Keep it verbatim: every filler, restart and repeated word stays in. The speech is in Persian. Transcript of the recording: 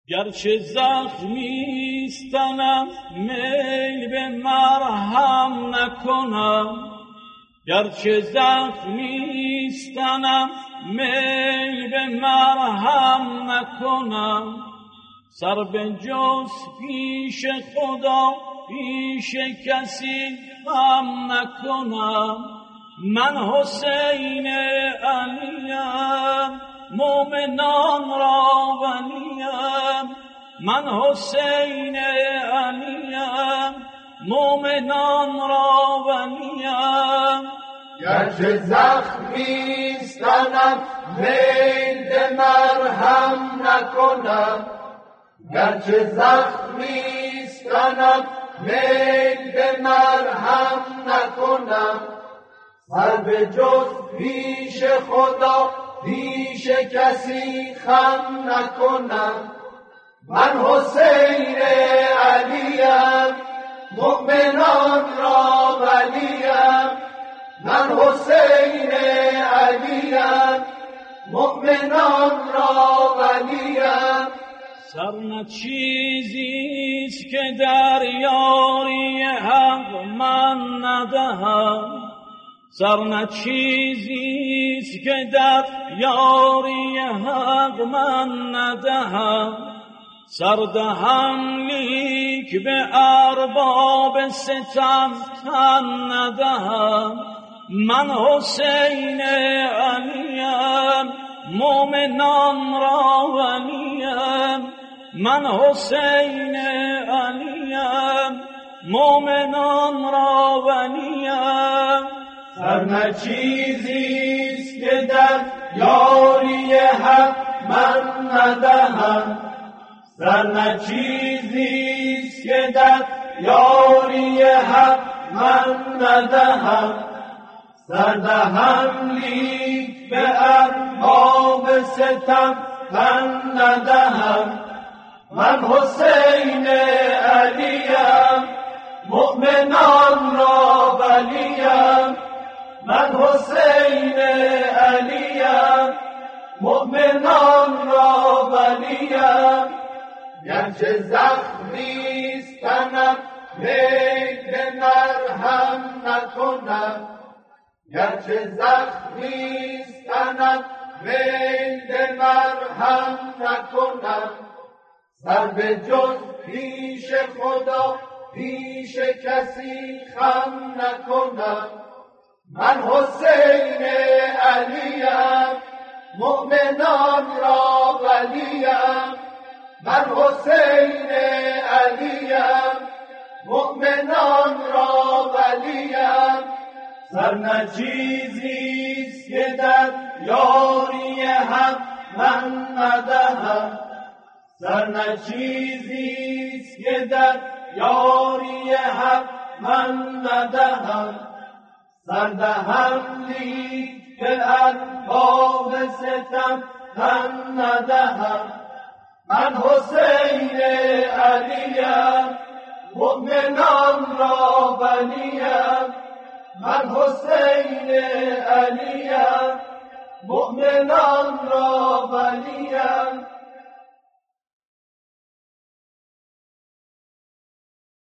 گرچه زخمیستنم میل به مرهم نکنم، گرچه زخمیستنم میل به مرهم نکنم، سر به جز پیش خدا پیش کسی هم نکنم. من حسین علیم مومنان را ولیم، من حسین علیم مومنان را ولیم. گرچه زخمیستنم میل به مرهم نکنم، گرچه زخمیستنم میل به مرهم نکنم، سر به جز پیش خدا پیش کسی خم نکنم. من حسین علیم مؤمنان را ولیم، من حسین علیم مؤمنان را ولیم. سر نه چیزیست که در یاری حق من ندهم، سر نه چیزیست که در یاری حق من ندهم، سر دهم لیک به ارباب ستم تن ندهم. من حسین علیم مومنان را ولیم، من حسین علیم مومنان را ولیم. سر نه چیزیست که در یاری حق من ندهم، سر نه چیزیست که در یاری حق من ندهم، سر دهم لیک به ارباب ستم تن ندهم. من حسین علیم مؤمنان را ولیم، من حسین علیم مؤمنان را ولیم. گرچه زخمیستنم میل به مرهم نکنم، گرچه زخمیستنم میل به مرهم نکنم، سر به جز پیش خدا پیش کسی خم نکنم. من حسین علیم مؤمنان را ولیم، من حسین علیم مؤمنان را ولیم. سر نه چیزیست که در یاری حق من ندهم، سر نه چیزیست که در یاری حق من ندهم، سر دهم لیک به ارباب ستم تن ندهم. من حسین علیم مؤمنان را ولیم، من حسین علیم مؤمنان را ولیم.